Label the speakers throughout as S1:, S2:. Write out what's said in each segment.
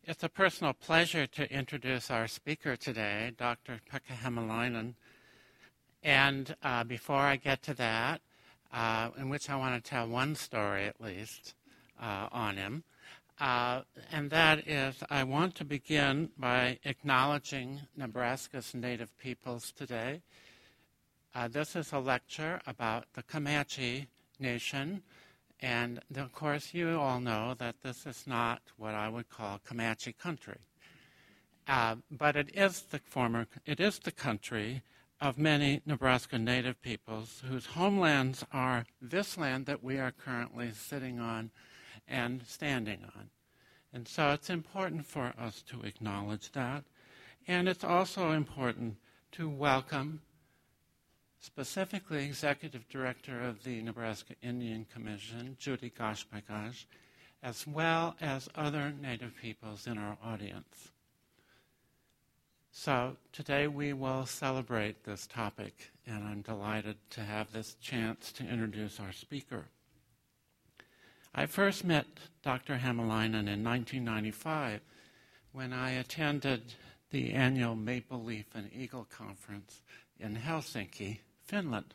S1: It's a personal pleasure to introduce our speaker today, Dr. Pekka Hämäläinen. And before I get to that, in which I want to tell one story at least on him, and that is I want to begin by acknowledging Nebraska's Native peoples today. This is a lecture about the Comanche Nation. And, of course, you all know that this is not what I would call Comanche country. But it is the country of many Nebraska Native peoples whose homelands are this land that we are currently sitting on and standing on. And so it's important for us to acknowledge that. And it's also important to welcome specifically Executive Director of the Nebraska Indian Commission, Judy Gashpagash, as well as other Native peoples in our audience. So today we will celebrate this topic, and I'm delighted to have this chance to introduce our speaker. I first met Dr. Hämäläinen in 1995 when I attended the annual Maple Leaf and Eagle Conference in Helsinki, Finland.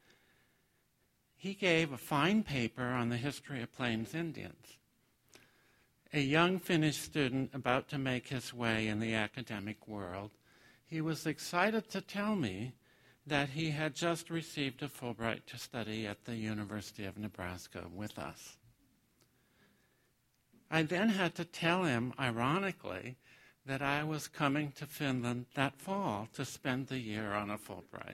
S1: He gave a fine paper on the history of Plains Indians. A young Finnish student about to make his way in the academic world, he was excited to tell me that he had just received a Fulbright to study at the University of Nebraska with us. I then had to tell him, ironically, that I was coming to Finland that fall to spend the year on a Fulbright.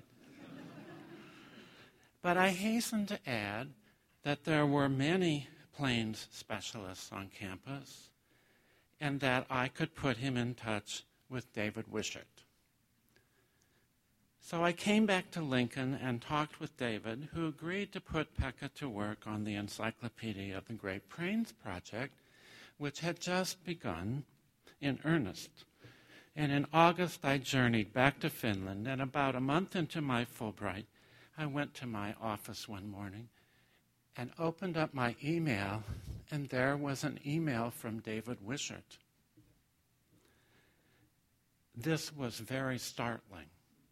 S1: But I hasten to add that there were many Plains specialists on campus and that I could put him in touch with David Wishart. So I came back to Lincoln and talked with David, who agreed to put Pekka to work on the Encyclopedia of the Great Plains Project, which had just begun in earnest. And in August, I journeyed back to Finland, and about a month into my Fulbright, I went to my office one morning and opened up my email, and there was an email from David Wishart. This was very startling.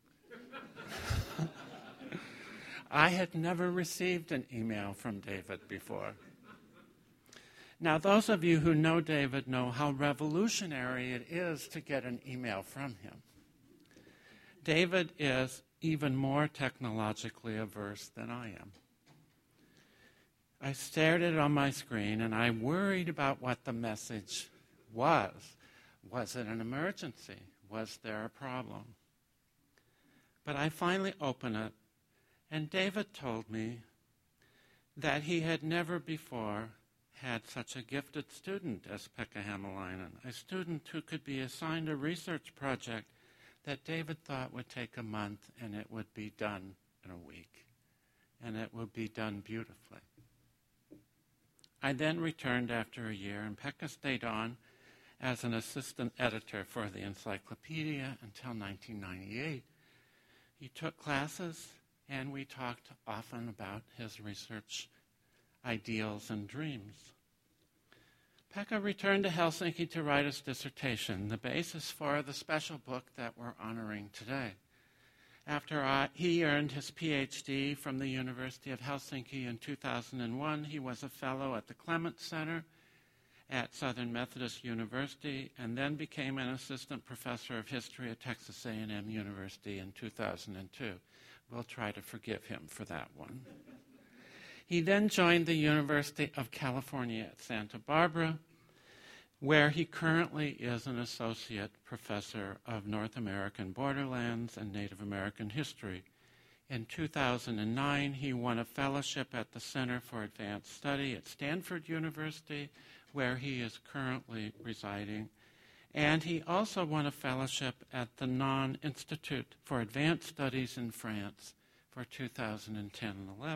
S1: I had never received an email from David before. Now, those of you who know David know how revolutionary it is to get an email from him. David is even more technologically averse than I am. I stared at it on my screen, and I worried about what the message was. Was it an emergency? Was there a problem? But I finally opened it, and David told me that he had never before had such a gifted student as Pekka Hämäläinen, a student who could be assigned a research project that David thought would take a month, and it would be done in a week, and it would be done beautifully. I then returned after a year, and Pekka stayed on as an assistant editor for the encyclopedia until 1998. He took classes, and we talked often about his research ideals and dreams. Pekka returned to Helsinki to write his dissertation, the basis for the special book that we're honoring today. After he earned his PhD from the University of Helsinki in 2001, he was a fellow at the Clements Center at Southern Methodist University and then became an assistant professor of history at Texas A&M University in 2002. We'll try to forgive him for that one. He then joined the University of California at Santa Barbara, where he currently is an associate professor of North American borderlands and Native American history. In 2009, he won a fellowship at the Center for Advanced Study at Stanford University, where he is currently residing. And he also won a fellowship at the Nonne Institute for Advanced Studies in France for 2010 and 11.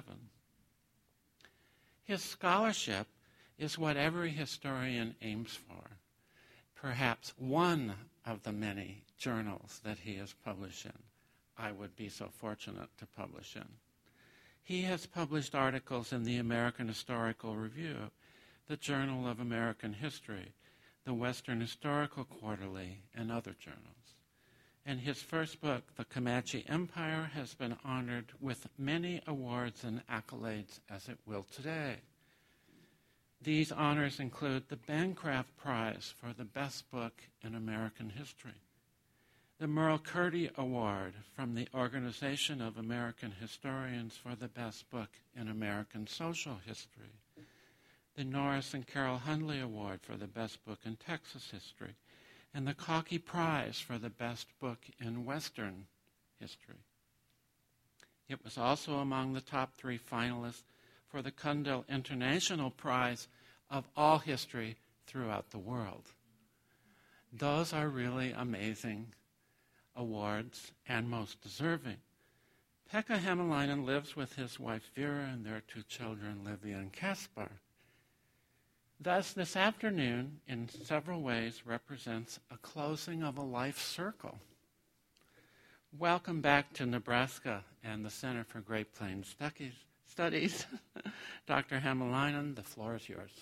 S1: His scholarship is what every historian aims for, perhaps one of the many journals that he has published in. I would be so fortunate to publish in. He has published articles in the American Historical Review, the Journal of American History, the Western Historical Quarterly, and other journals. And his first book, The Comanche Empire, has been honored with many awards and accolades, as it will today. These honors include the Bancroft Prize for the best book in American history, the Merle Curdy Award from the Organization of American Historians for the best book in American social history, the Norris and Carol Hundley Award for the best book in Texas history, and the Cockey Prize for the best book in Western history. It was also among the top 3 finalists for the Cundell International Prize of all history throughout the world. Those are really amazing awards and most deserving. Pekka Hämäläinen lives with his wife Vera and their 2 children, Livia and Kaspar. Thus, this afternoon, in several ways, represents a closing of a life circle. Welcome back to Nebraska and the Center for Great Plains Studies. Dr. Hämäläinen, the floor is yours.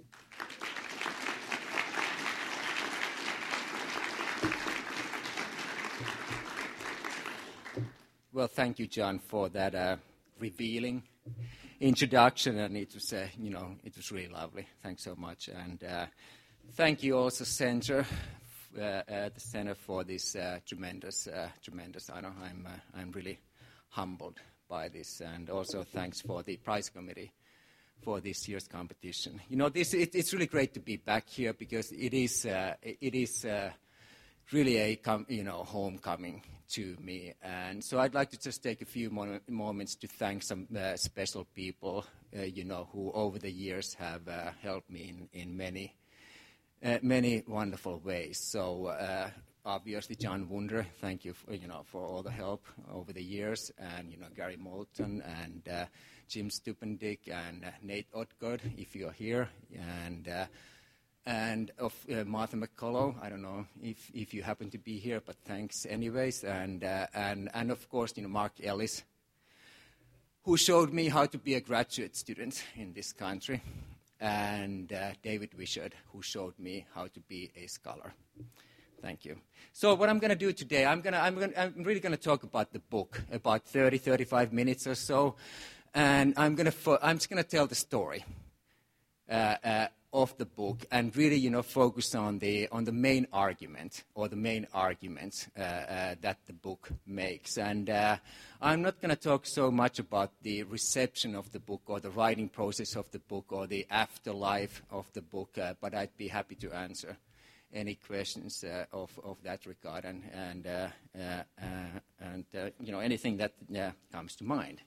S2: Well, thank you, John, for that revealing introduction, and it was, it was really lovely. Thanks so much, and thank you also, Center, the Center, for this tremendous honor. I'm really humbled by this, and also thanks for the prize committee for this year's competition. It's really great to be back here because it is really a homecoming to me. And so I'd like to just take a few moments to thank some special people, who over the years have helped me in many wonderful ways. So obviously, John Wunder, thank you for all the help over the years, and Gary Moulton and Jim Stupendick and Nate Otgard, if you're here, and of Martha McCullough. I don't know if you happen to be here, but thanks anyways. And of course, Mark Ellis, who showed me how to be a graduate student in this country, and David Wishart, who showed me how to be a scholar. Thank you. So what I'm going to do today, I'm really going to talk about the book, about 35 minutes or so, and I'm just going to tell the story of the book, and really, focus on the main argument, or the main arguments that the book makes. And I'm not going to talk so much about the reception of the book, or the writing process of the book, or the afterlife of the book, but I'd be happy to answer any questions of that regard, and anything that comes to mind.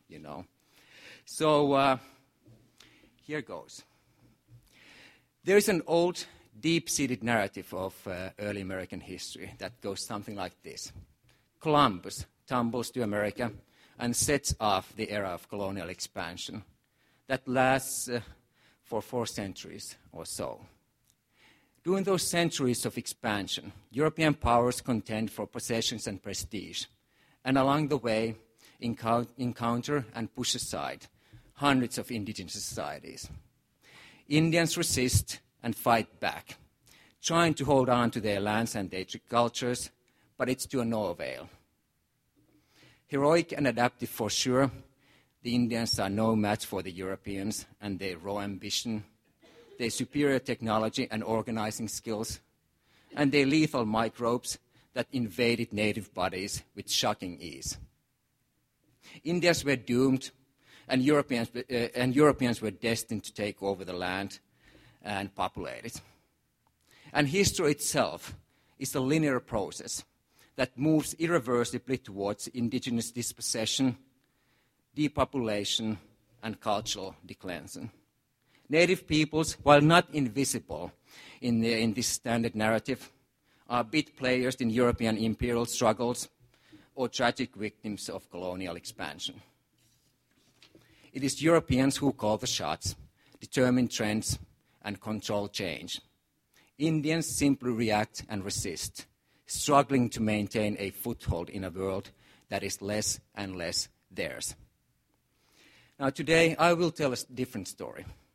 S2: So here goes. There is an old, deep-seated narrative of early American history that goes something like this. Columbus tumbles to America and sets off the era of colonial expansion that lasts for 4 centuries or so. During those centuries of expansion, European powers contend for possessions and prestige, and along the way encounter and push aside hundreds of indigenous societies. Indians resist and fight back, trying to hold on to their lands and their cultures, but it's to no avail. Heroic and adaptive for sure, the Indians are no match for the Europeans and their raw ambition, their superior technology and organizing skills, and their lethal microbes that invaded native bodies with shocking ease. Indians were doomed, and Europeans were destined to take over the land and populate it. And history itself is a linear process that moves irreversibly towards indigenous dispossession, depopulation, and cultural declension. Native peoples, while not invisible in this standard narrative, are bit players in European imperial struggles or tragic victims of colonial expansion. It is Europeans who call the shots, determine trends, and control change. Indians simply react and resist, struggling to maintain a foothold in a world that is less and less theirs. Now today I will tell a different story,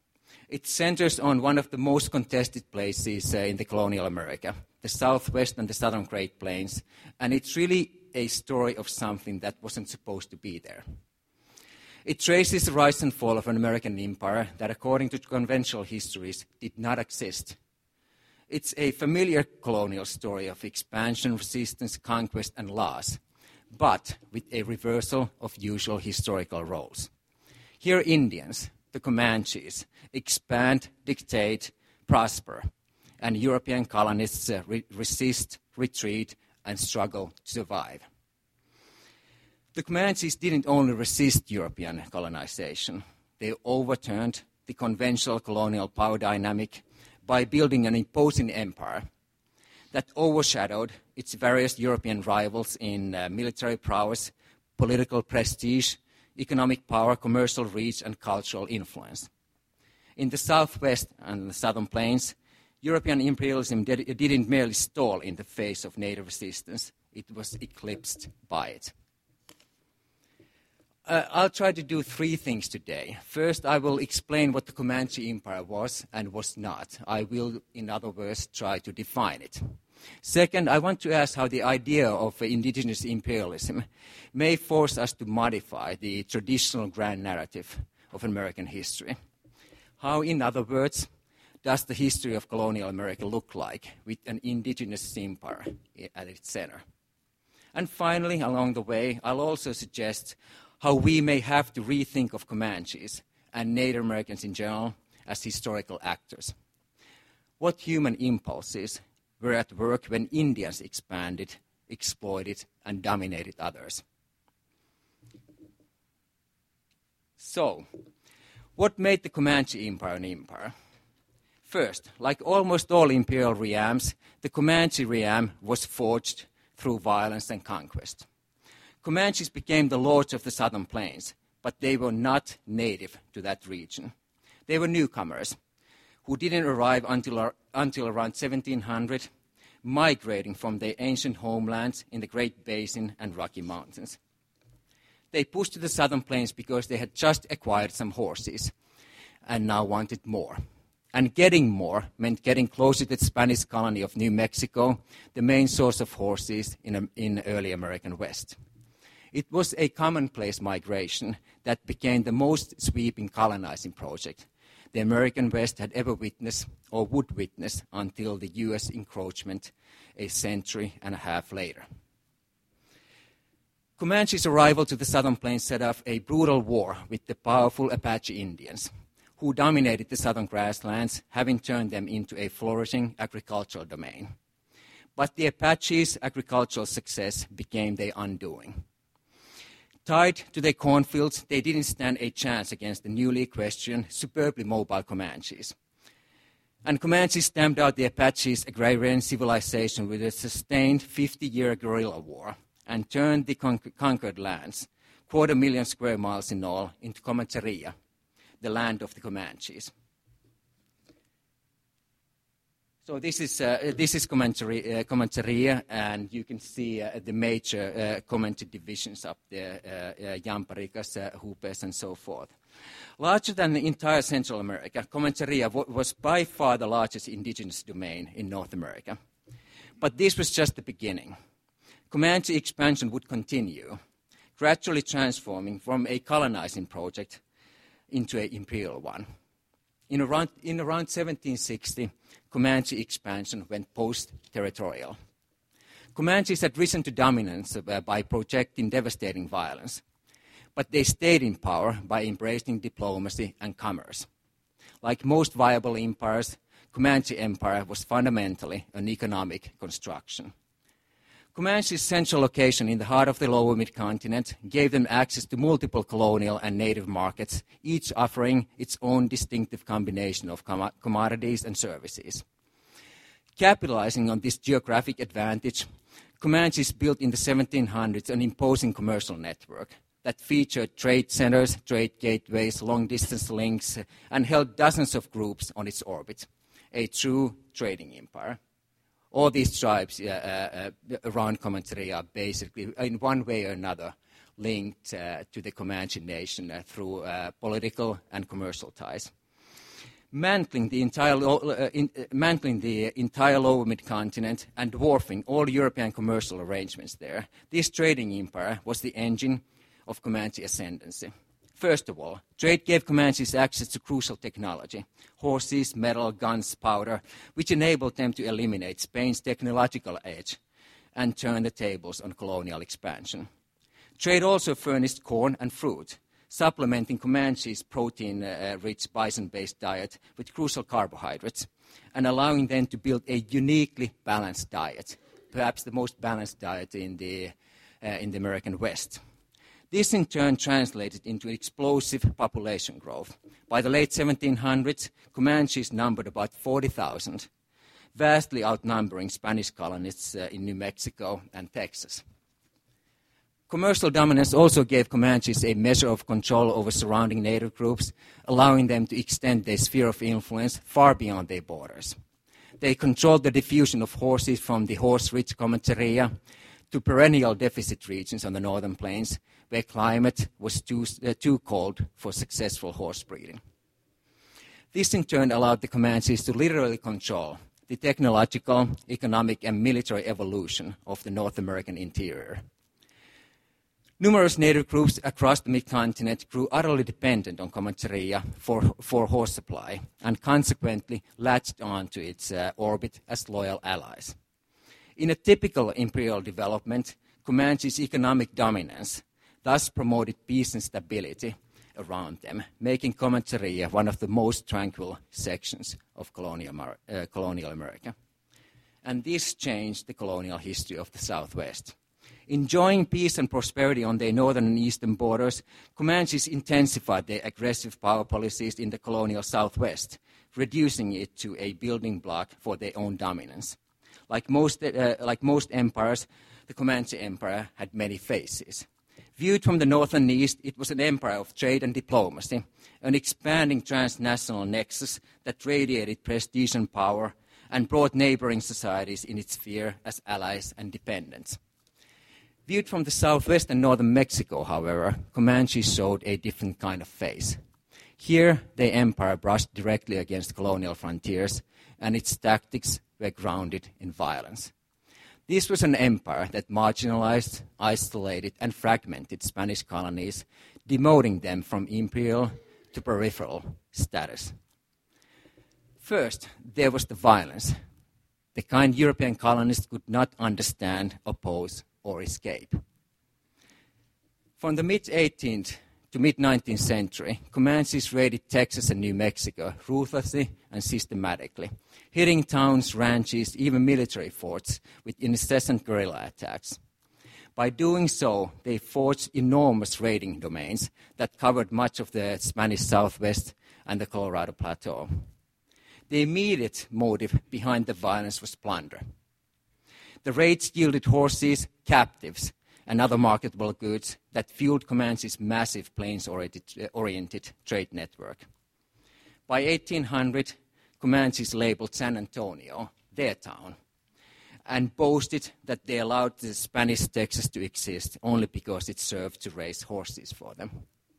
S2: It centers on one of the most contested places in the colonial America, the Southwest and the Southern Great Plains, and it's really a story of something that wasn't supposed to be there. It traces the rise and fall of an American empire that, according to conventional histories, did not exist. It's a familiar colonial story of expansion, resistance, conquest, and loss, but with a reversal of usual historical roles. Here, Indians, the Comanches, expand, dictate, prosper, and European colonists resist, retreat, and struggle to survive. The Comanches didn't only resist European colonization, they overturned the conventional colonial power dynamic by building an imposing empire that overshadowed its various European rivals in military prowess, political prestige, economic power, commercial reach, and cultural influence. In the Southwest and the Southern Plains, European imperialism didn't merely stall in the face of native resistance, it was eclipsed by it. I'll try to do three things today. First, I will explain what the Comanche Empire was and was not. I will, in other words, try to define it. Second, I want to ask how the idea of indigenous imperialism may force us to modify the traditional grand narrative of American history. How, in other words, does the history of colonial America look like with an indigenous empire at its center? And finally, along the way, I'll also suggest how we may have to rethink of Comanches and Native Americans in general as historical actors. What human impulses were at work when Indians expanded, exploited, and dominated others? So, what made the Comanche Empire an empire? First, like almost all imperial realms, the Comanche realm was forged through violence and conquest. Comanches became the lords of the Southern Plains, but they were not native to that region. They were newcomers who didn't arrive until around 1700, migrating from their ancient homelands in the Great Basin and Rocky Mountains. They pushed to the Southern Plains because they had just acquired some horses and now wanted more. And getting more meant getting closer to the Spanish colony of New Mexico, the main source of horses in early American West. It was a commonplace migration that became the most sweeping colonizing project the American West had ever witnessed or would witness until the U.S. encroachment a century and a half later. Comanche's arrival to the Southern Plains set off a brutal war with the powerful Apache Indians, who dominated the southern grasslands, having turned them into a flourishing agricultural domain. But the Apaches' agricultural success became their undoing. Tied to their cornfields, they didn't stand a chance against the newly questioned, superbly mobile Comanches. And Comanches stamped out the Apaches' agrarian civilization with a sustained 50-year guerrilla war and turned the conquered lands, 250,000 square miles in all, into Comancheria, the land of the Comanches. So this is Comancheria, and you can see the major Comanche divisions up there, Yamparikas, Hupes, and so forth. Larger than the entire Central America, Comancheria was by far the largest indigenous domain in North America. But this was just the beginning. Comanche expansion would continue, gradually transforming from a colonizing project into an imperial one. In around 1760, Comanche expansion went post-territorial. Comanches had risen to dominance by projecting devastating violence, but they stayed in power by embracing diplomacy and commerce. Like most viable empires, Comanche Empire was fundamentally an economic construction. Comanche's central location in the heart of the lower mid-continent gave them access to multiple colonial and native markets, each offering its own distinctive combination of commodities and services. Capitalizing on this geographic advantage, Comanches built in the 1700s an imposing commercial network that featured trade centers, trade gateways, long-distance links, and held dozens of groups on its orbit, a true trading empire. All these tribes around Comancheria are basically, in one way or another, linked to the Comanche nation through political and commercial ties. mantling the entire lower mid-continent and dwarfing all European commercial arrangements there. This trading empire was the engine of Comanche ascendancy. First of all, trade gave Comanches access to crucial technology, horses, metal, guns, powder, which enabled them to eliminate Spain's technological edge and turn the tables on colonial expansion. Trade also furnished corn and fruit, supplementing Comanches' protein-rich bison-based diet with crucial carbohydrates and allowing them to build a uniquely balanced diet, perhaps the most balanced diet in the American West. This in turn translated into explosive population growth. By the late 1700s, Comanches numbered about 40,000, vastly outnumbering Spanish colonists in New Mexico and Texas. Commercial dominance also gave Comanches a measure of control over surrounding native groups, allowing them to extend their sphere of influence far beyond their borders. They controlled the diffusion of horses from the horse-rich Comancheria to perennial deficit regions on the northern plains, where climate was too cold for successful horse breeding. This in turn allowed the Comanches to literally control the technological, economic, and military evolution of the North American interior. Numerous native groups across the mid-continent grew utterly dependent on Comancheria for horse supply and consequently latched onto its orbit as loyal allies. In a typical imperial development, Comanche's economic dominance thus promoted peace and stability around them, making Comancheria one of the most tranquil sections of colonial America. And this changed the colonial history of the Southwest. Enjoying peace and prosperity on their northern and eastern borders, Comanches intensified their aggressive power policies in the colonial Southwest, reducing it to a building block for their own dominance. Like most empires, the Comanche Empire had many faces. Viewed from the north and east, it was an empire of trade and diplomacy, an expanding transnational nexus that radiated prestige and power and brought neighboring societies in its sphere as allies and dependents. Viewed from the southwest and northern Mexico, however, Comanches showed a different kind of face. Here, the empire brushed directly against colonial frontiers, and its tactics were grounded in violence. This was an empire that marginalized, isolated, and fragmented Spanish colonies, demoting them from imperial to peripheral status. First, there was the violence, the kind European colonists could not understand, oppose, or escape. From the mid-18th to mid-19th century, Comanches raided Texas and New Mexico ruthlessly and systematically, hitting towns, ranches, even military forts with incessant guerrilla attacks. By doing so, they forged enormous raiding domains that covered much of the Spanish Southwest and the Colorado Plateau. The immediate motive behind the violence was plunder. The raids yielded horses, captives, and other marketable goods that fueled Comanche's massive plains-oriented trade network. By 1800, Comanches labeled San Antonio their town and boasted that they allowed the Spanish Texas to exist only because it served to raise horses for them.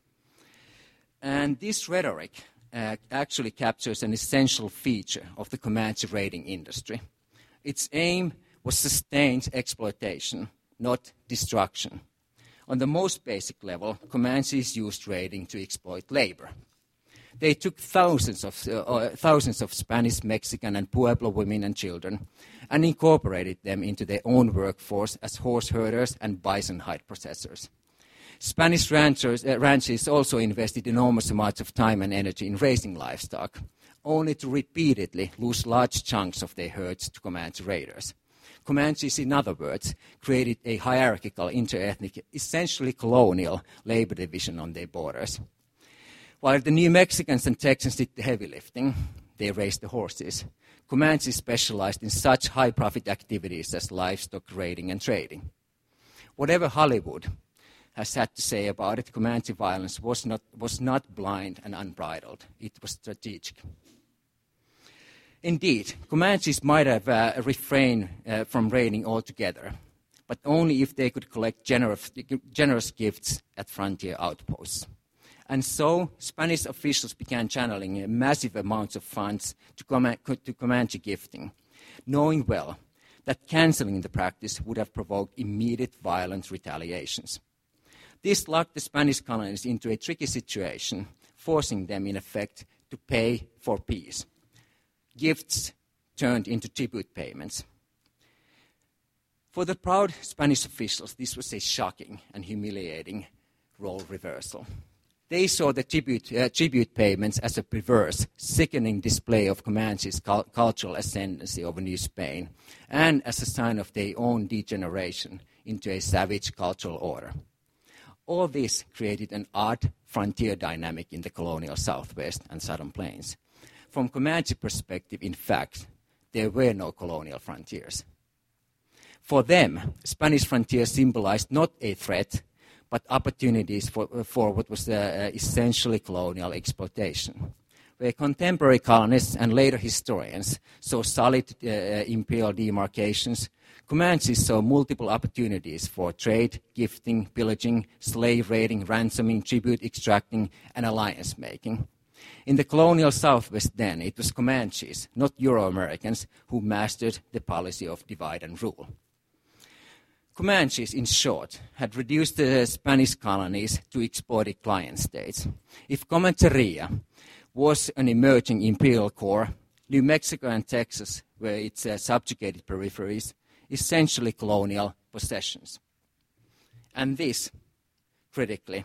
S2: And this rhetoric actually captures an essential feature of the Comanche raiding industry. Its aim was sustained exploitation, not destruction. On the most basic level, Comanches used raiding to exploit labor. They took thousands of Spanish, Mexican, and Pueblo women and children and incorporated them into their own workforce as horse herders and bison hide processors. Spanish ranchers also invested enormous amounts of time and energy in raising livestock, only to repeatedly lose large chunks of their herds to Comanche raiders. Comanches, in other words, created a hierarchical, interethnic, essentially colonial labor division on their borders. While the New Mexicans and Texans did the heavy lifting, they raised the horses. Comanches specialized in such high-profit activities as livestock raiding and trading. Whatever Hollywood has had to say about it, Comanche violence was not blind and unbridled. It was strategic. Indeed, Comanches might have refrained from raiding altogether, but only if they could collect generous gifts at frontier outposts. And so Spanish officials began channeling massive amounts of funds to Comanche gifting, knowing well that cancelling the practice would have provoked immediate violent retaliations. This locked the Spanish colonies into a tricky situation, forcing them, in effect, to pay for peace. Gifts turned into tribute payments. For the proud Spanish officials, this was a shocking and humiliating role reversal. They saw the tribute payments as a perverse, sickening display of Comanche's cultural ascendancy over New Spain, and as a sign of their own degeneration into a savage cultural order. All this created an odd frontier dynamic in the colonial Southwest and Southern Plains. From Comanche perspective, in fact, there were no colonial frontiers. For them, Spanish frontier symbolized not a threat, but opportunities for what was essentially colonial exploitation. Where contemporary colonists and later historians saw solid imperial demarcations, Comanches saw multiple opportunities for trade, gifting, pillaging, slave raiding, ransoming, tribute extracting, and alliance making. In the colonial Southwest then, it was Comanches, not Euro-Americans, who mastered the policy of divide and rule. Comanches, in short, had reduced the Spanish colonies to exploited client states. If Comancheria was an emerging imperial core, New Mexico and Texas were its subjugated peripheries, essentially colonial possessions. And this, critically,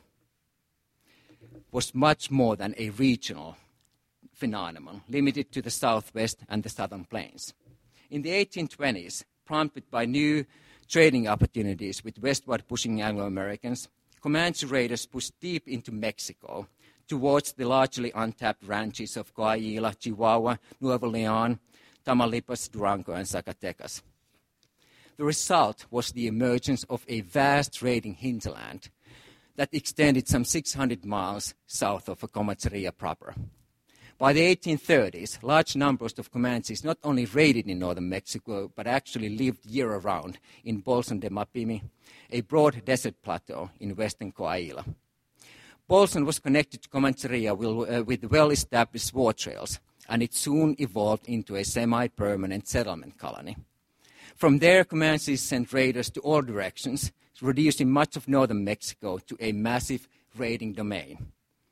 S2: was much more than a regional phenomenon, limited to the Southwest and the Southern Plains. In the 1820s, prompted by new trading opportunities with westward pushing Anglo-Americans, Comanche raiders pushed deep into Mexico towards the largely untapped ranches of Coahuila, Chihuahua, Nuevo León, Tamaulipas, Durango, and Zacatecas. The result was the emergence of a vast trading hinterland that extended some 600 miles south of Comancheria proper. By the 1830s, large numbers of Comanches not only raided in northern Mexico, but actually lived year-round in Bolson de Mapimi, a broad desert plateau in western Coahuila. Bolson was connected to Comancheria with well-established war trails, and it soon evolved into a semi-permanent settlement colony. From there, Comanches sent raiders to all directions, reducing much of northern Mexico to a massive raiding domain.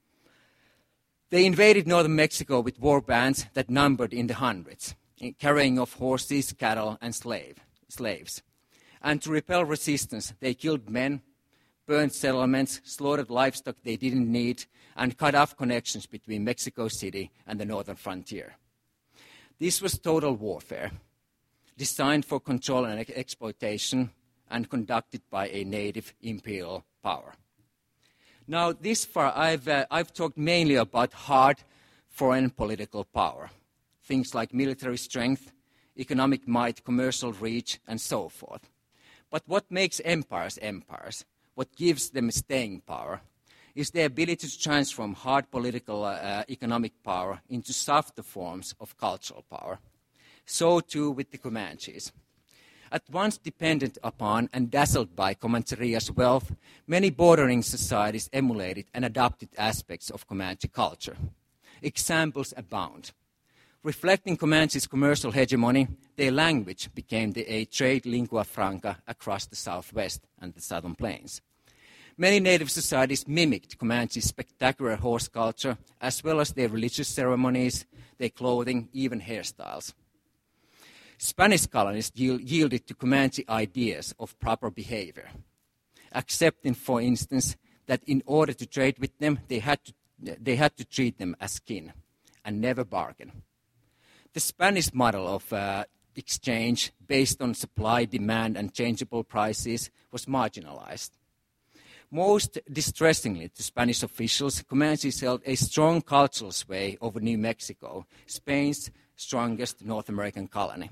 S2: They invaded northern Mexico with war bands that numbered in the hundreds, carrying off horses, cattle, and slaves. And to repel resistance, they killed men, burned settlements, slaughtered livestock they didn't need, and cut off connections between Mexico City and the northern frontier. This was total warfare, designed for control and exploitation, and conducted by a native imperial power. Now, this far, I've talked mainly about hard foreign political power, things like military strength, economic might, commercial reach, and so forth. But what makes empires empires, what gives them staying power, is the ability to transform hard political economic power into softer forms of cultural power. So too with the Comanches. At once dependent upon and dazzled by Comancheria's wealth, many bordering societies emulated and adopted aspects of Comanche culture. Examples abound. Reflecting Comanche's commercial hegemony, their language became a trade lingua franca across the Southwest and the Southern Plains. Many native societies mimicked Comanche's spectacular horse culture, as well as their religious ceremonies, their clothing, even hairstyles. Spanish colonists yielded to Comanche ideas of proper behavior, accepting, for instance, that in order to trade with them, they had to treat them as kin and never bargain. The Spanish model of exchange based on supply, demand, and changeable prices was marginalized. Most distressingly to Spanish officials, Comanches held a strong cultural sway over New Mexico, Spain's strongest North American colony.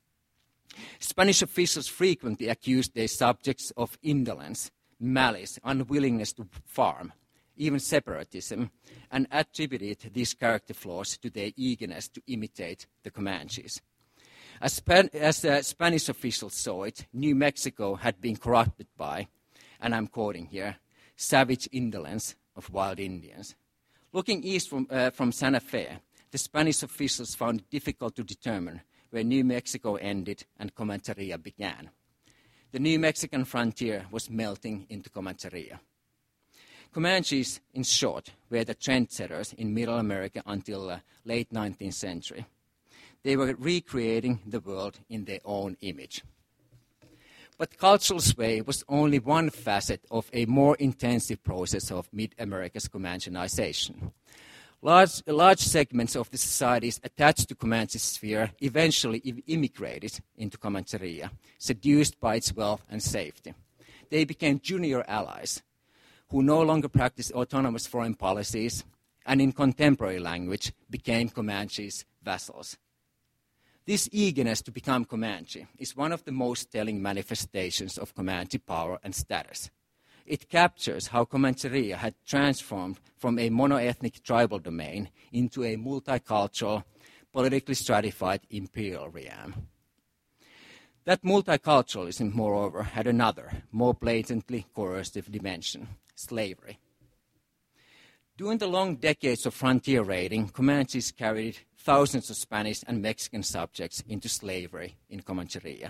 S2: Spanish officials frequently accused their subjects of indolence, malice, unwillingness to farm, even separatism, and attributed these character flaws to their eagerness to imitate the Comanches. As Spanish officials saw it, New Mexico had been corrupted by, and I'm quoting here, savage indolence of wild Indians. Looking east from Santa Fe, the Spanish officials found it difficult to determine where New Mexico ended and Comancheria began. The New Mexican frontier was melting into Comancheria. Comanches, in short, were the trendsetters in Middle America until the late 19th century. They were recreating the world in their own image. But cultural sway was only one facet of a more intensive process of Mid-America's Comancheization. Large segments of the societies attached to Comanche sphere eventually immigrated into Comancheria, seduced by its wealth and safety. They became junior allies who no longer practiced autonomous foreign policies and in contemporary language became Comanche's vassals. This eagerness to become Comanche is one of the most telling manifestations of Comanche power and status. It captures how Comancheria had transformed from a monoethnic tribal domain into a multicultural, politically stratified imperial realm. That multiculturalism, moreover, had another, more blatantly coercive dimension: slavery. During the long decades of frontier raiding, Comanches carried thousands of Spanish and Mexican subjects into slavery in Comancheria.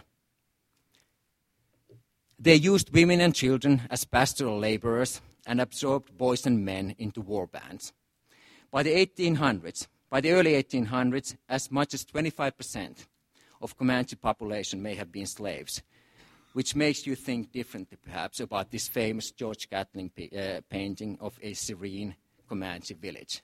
S2: They used women and children as pastoral laborers and absorbed boys and men into war bands. By the early 1800s, as much as 25% of Comanche population may have been slaves, which makes you think differently, perhaps, about this famous George Catlin painting of a serene Comanche village.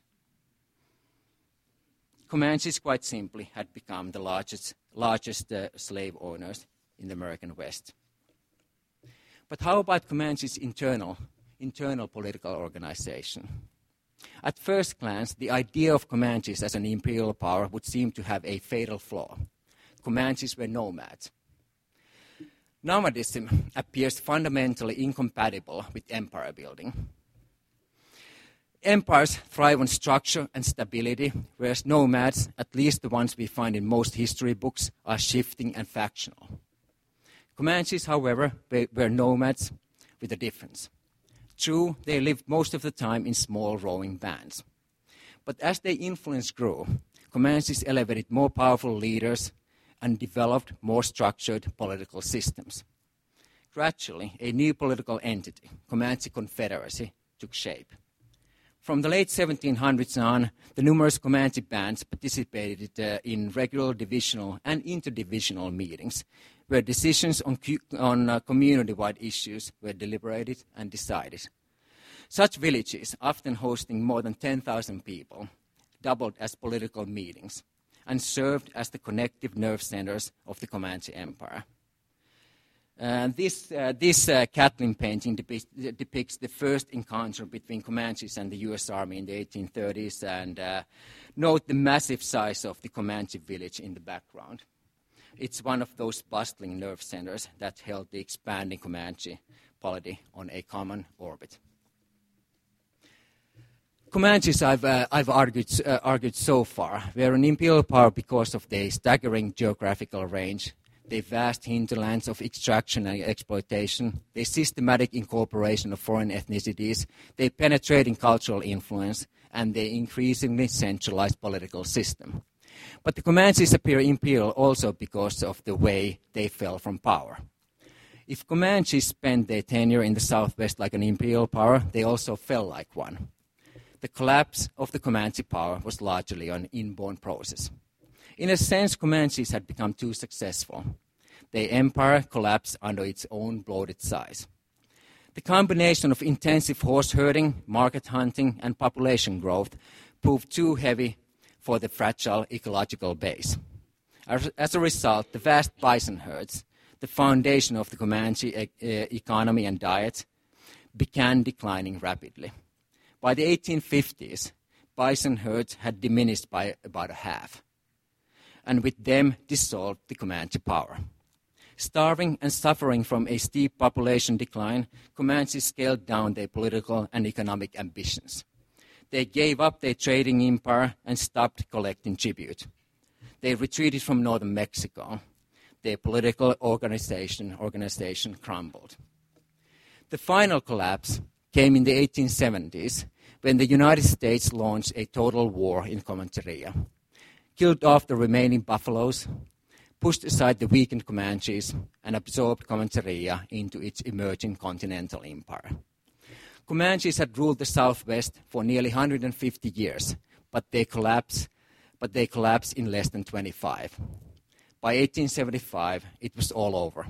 S2: Comanches, quite simply, had become the largest slave owners in the American West. But how about Comanche's internal political organization? At first glance, the idea of Comanches as an imperial power would seem to have a fatal flaw. Comanches were nomads. Nomadism appears fundamentally incompatible with empire building. Empires thrive on structure and stability, whereas nomads, at least the ones we find in most history books, are shifting and factional. Comanches, however, were nomads with a difference. True, they lived most of the time in small rowing bands. But as their influence grew, Comanches elevated more powerful leaders and developed more structured political systems. Gradually, a new political entity, Comanche Confederacy, took shape. From the late 1700s on, the numerous Comanche bands participated in regular divisional and interdivisional meetings, where decisions on community-wide issues were deliberated and decided. Such villages, often hosting more than 10,000 people, doubled as political meetings and served as the connective nerve centers of the Comanche Empire. This Catlin painting depicts the first encounter between Comanches and the U.S. Army in the 1830s, and note the massive size of the Comanche village in the background. It's one of those bustling nerve centers that held the expanding Comanche polity on a common orbit. Comanches, I've argued so far, were an imperial power because of their staggering geographical range, their vast hinterlands of extraction and exploitation, their systematic incorporation of foreign ethnicities, their penetrating cultural influence, and their increasingly centralized political system. But the Comanches appear imperial also because of the way they fell from power. If Comanches spent their tenure in the Southwest like an imperial power, they also fell like one. The collapse of the Comanche power was largely an inborn process. In a sense, Comanches had become too successful. Their empire collapsed under its own bloated size. The combination of intensive horse herding, market hunting, and population growth proved too heavy for the fragile ecological base. As a result, the vast bison herds, the foundation of the Comanche economy and diet, began declining rapidly. By the 1850s, bison herds had diminished by about a half, and with them dissolved the Comanche power. Starving and suffering from a steep population decline, Comanches scaled down their political and economic ambitions. They gave up their trading empire and stopped collecting tribute. They retreated from northern Mexico. Their political organization crumbled. The final collapse came in the 1870s when the United States launched a total war in Comancheria, killed off the remaining buffaloes, pushed aside the weakened Comanches, and absorbed Comancheria into its emerging continental empire. Comanches had ruled the Southwest for nearly 150 years, but they collapsed in less than 25. By 1875, it was all over.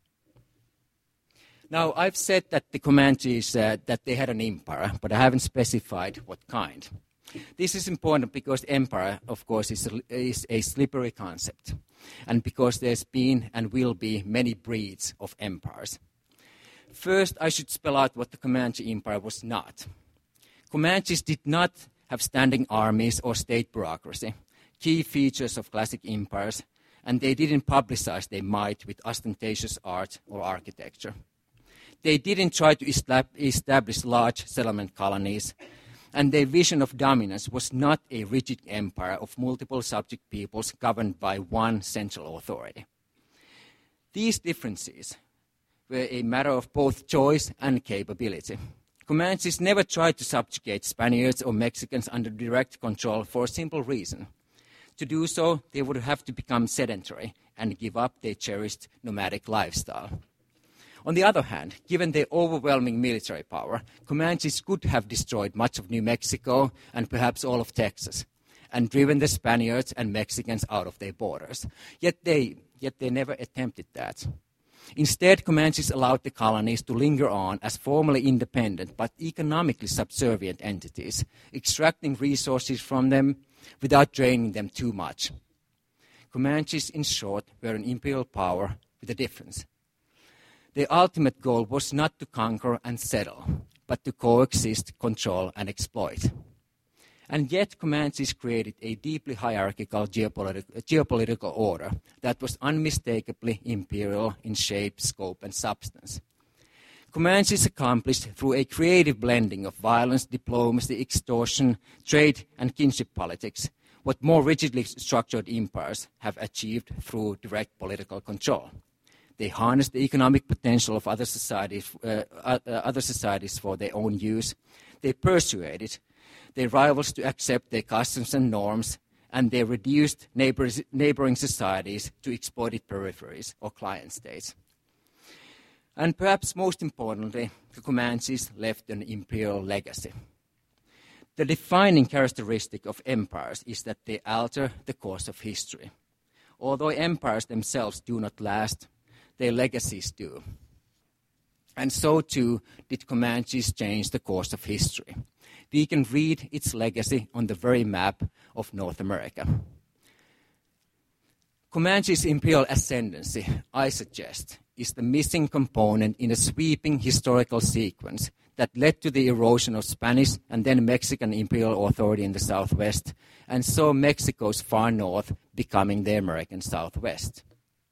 S2: Now, I've said that the Comanches, that they had an empire, but I haven't specified what kind. This is important because empire, of course, is a slippery concept, and because there's been and will be many breeds of empires. First, I should spell out what the Comanche Empire was not. Comanches did not have standing armies or state bureaucracy, key features of classic empires, and they didn't publicize their might with ostentatious art or architecture. They didn't try to establish large settlement colonies, and their vision of dominance was not a rigid empire of multiple subject peoples governed by one central authority. These differences were a matter of both choice and capability. Comanches never tried to subjugate Spaniards or Mexicans under direct control for a simple reason. To do so, they would have to become sedentary and give up their cherished nomadic lifestyle. On the other hand, given their overwhelming military power, Comanches could have destroyed much of New Mexico and perhaps all of Texas, and driven the Spaniards and Mexicans out of their borders. Yet they never attempted that. Instead, Comanches allowed the colonies to linger on as formally independent but economically subservient entities, extracting resources from them without draining them too much. Comanches, in short, were an imperial power with a difference. Their ultimate goal was not to conquer and settle, but to coexist, control, and exploit. And yet Comanches created a deeply hierarchical geopolitical order that was unmistakably imperial in shape, scope, and substance. Comanches accomplished through a creative blending of violence, diplomacy, extortion, trade, and kinship politics what more rigidly structured empires have achieved through direct political control. They harnessed the economic potential of other societies for their own use. They persuaded their rivals to accept their customs and norms, and they reduced neighboring societies to exploited peripheries or client states. And perhaps most importantly, the Comanches left an imperial legacy. The defining characteristic of empires is that they alter the course of history. Although empires themselves do not last, their legacies do. And so too did Comanches change the course of history. We can read its legacy on the very map of North America. Comanches' imperial ascendancy, I suggest, is the missing component in a sweeping historical sequence that led to the erosion of Spanish and then Mexican imperial authority in the Southwest, and saw Mexico's far north becoming the American Southwest.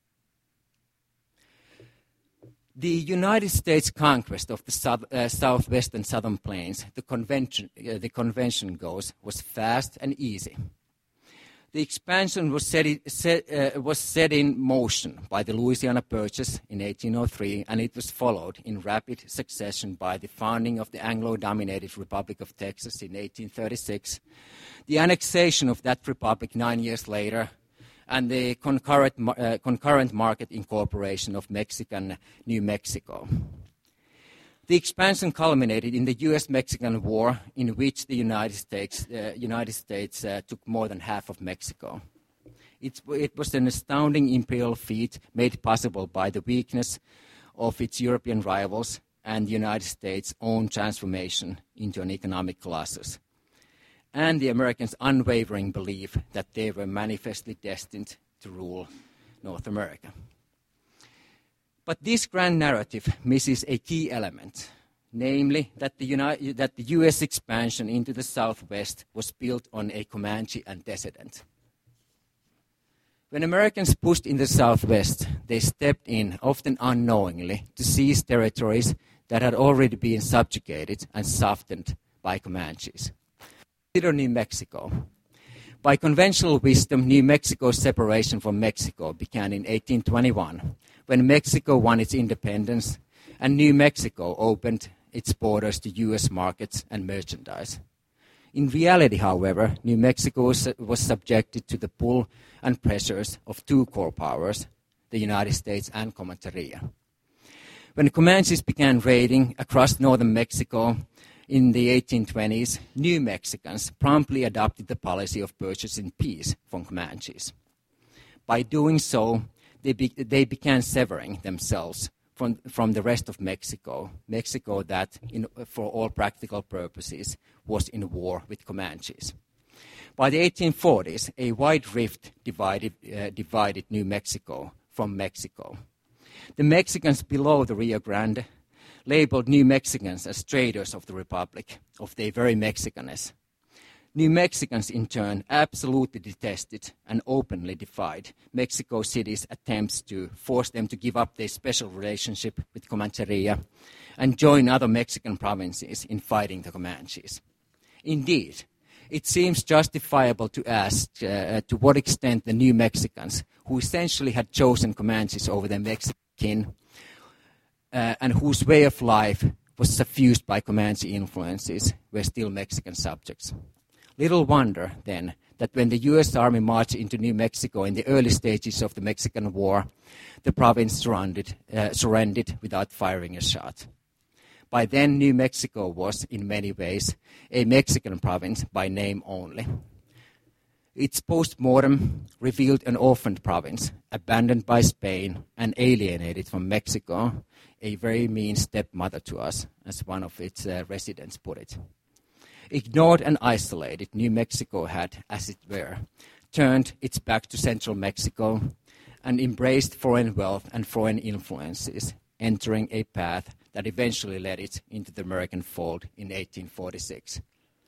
S2: The United States conquest of the Southwest and Southern Plains, the convention goes, was fast and easy. The expansion was set in motion by the Louisiana Purchase in 1803, and it was followed in rapid succession by the founding of the Anglo-dominated Republic of Texas in 1836, the annexation of that republic 9 years later, and the concurrent market incorporation of Mexican New Mexico. The expansion culminated in the U.S.-Mexican War, in which the United States took more than half of Mexico. It was an astounding imperial feat made possible by the weakness of its European rivals and the United States' own transformation into an economic colossus, and the Americans' unwavering belief that they were manifestly destined to rule North America. But this grand narrative misses a key element, namely that the U.S. expansion into the Southwest was built on a Comanche antecedent. When Americans pushed in the Southwest, they stepped in, often unknowingly, to seize territories that had already been subjugated and softened by Comanches. Consider New Mexico. By conventional wisdom, New Mexico's separation from Mexico began in 1821, when Mexico won its independence and New Mexico opened its borders to US markets and merchandise. In reality, however, New Mexico was subjected to the pull and pressures of two core powers, the United States and Comancheria. When Comanches began raiding across northern Mexico in the 1820s, New Mexicans promptly adopted the policy of purchasing peace from Comanches. By doing so, they began severing themselves from the rest of Mexico that, for all practical purposes, was in war with Comanches. By the 1840s, a wide rift divided New Mexico from Mexico. The Mexicans below the Rio Grande labeled New Mexicans as traitors of the Republic, of their very Mexicanness. New Mexicans, in turn, absolutely detested and openly defied Mexico City's attempts to force them to give up their special relationship with Comancheria and join other Mexican provinces in fighting the Comanches. Indeed, it seems justifiable to ask to what extent the New Mexicans, who essentially had chosen Comanches over their Mexican and whose way of life was suffused by Comanche influences, were still Mexican subjects. Little wonder, then, that when the U.S. Army marched into New Mexico in the early stages of the Mexican War, the province surrendered without firing a shot. By then, New Mexico was, in many ways, a Mexican province by name only. Its post-mortem revealed an orphaned province, abandoned by Spain and alienated from Mexico, a very mean stepmother to us, as one of its residents put it. Ignored and isolated, New Mexico had, as it were, turned its back to central Mexico and embraced foreign wealth and foreign influences, entering a path that eventually led it into the American fold in 1846.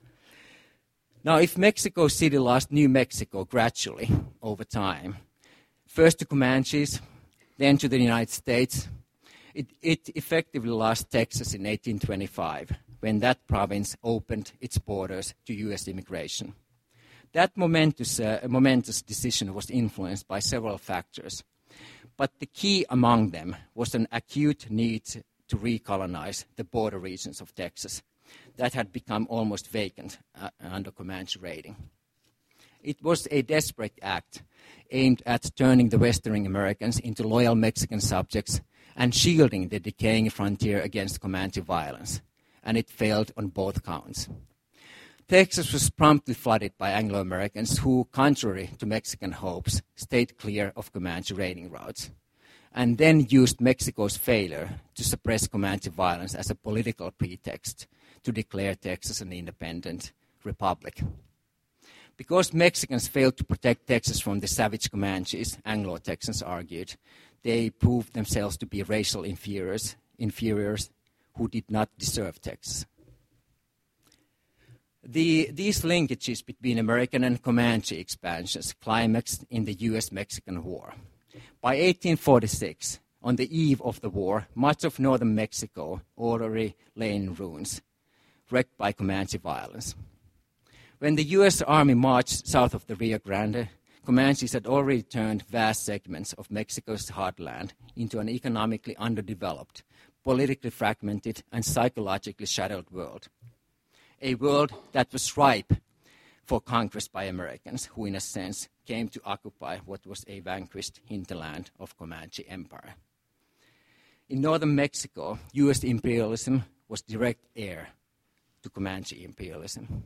S2: Now, if Mexico City lost New Mexico gradually over time, first to Comanches, then to the United States, it effectively lost Texas in 1825, when that province opened its borders to U.S. immigration. That momentous decision was influenced by several factors, but the key among them was an acute need to recolonize the border regions of Texas that had become almost vacant under Comanche raiding. It was a desperate act aimed at turning the Western Americans into loyal Mexican subjects and shielding the decaying frontier against Comanche violence, and it failed on both counts. Texas was promptly flooded by Anglo-Americans who, contrary to Mexican hopes, stayed clear of Comanche raiding routes, and then used Mexico's failure to suppress Comanche violence as a political pretext to declare Texas an independent republic. Because Mexicans failed to protect Texas from the savage Comanches, Anglo-Texans argued, they proved themselves to be racial inferiors who did not deserve Texas. These linkages between American and Comanche expansions climaxed in the U.S.-Mexican War. By 1846, on the eve of the war, much of northern Mexico already lay in ruins, wrecked by Comanche violence. When the U.S. Army marched south of the Rio Grande, Comanches had already turned vast segments of Mexico's heartland into an economically underdeveloped, politically fragmented, and psychologically shadowed world. A world that was ripe for conquest by Americans, who in a sense came to occupy what was a vanquished hinterland of Comanche Empire. In northern Mexico, U.S. imperialism was direct heir to Comanche imperialism.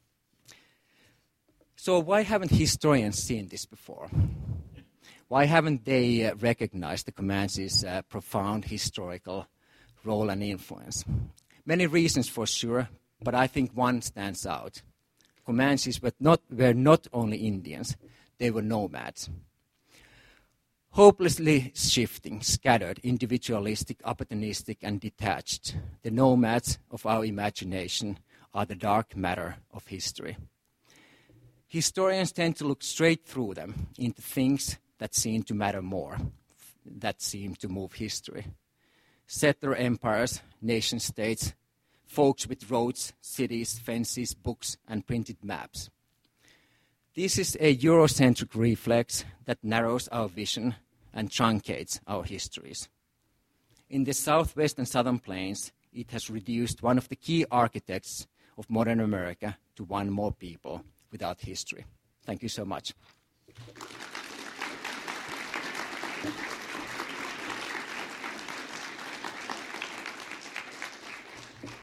S2: So why haven't historians seen this before? Why haven't they recognized the Comanches' profound historical role and influence? Many reasons for sure, but I think one stands out. Comanches were not only Indians, they were nomads. Hopelessly shifting, scattered, individualistic, opportunistic, and detached, the nomads of our imagination are the dark matter of history. Historians tend to look straight through them into things that seem to matter more, that seem to move history. Settler empires, nation-states, folks with roads, cities, fences, books, and printed maps. This is a Eurocentric reflex that narrows our vision and truncates our histories. In the southwest and southern plains, it has reduced one of the key architects of modern America to one more people without history. Thank you so much.